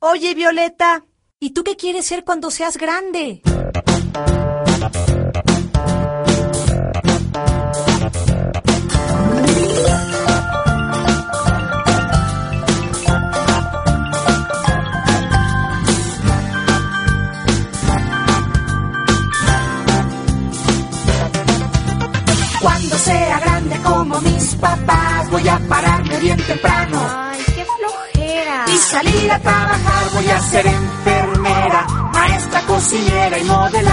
Oye, Violeta, ¿y tú qué quieres ser cuando seas grande? Cuando sea grande como mis papás, voy a pararme bien temprano. Ay, qué flojera. Y salir a trabajar, voy a ser enfermera, maestra, cocinera y modelar.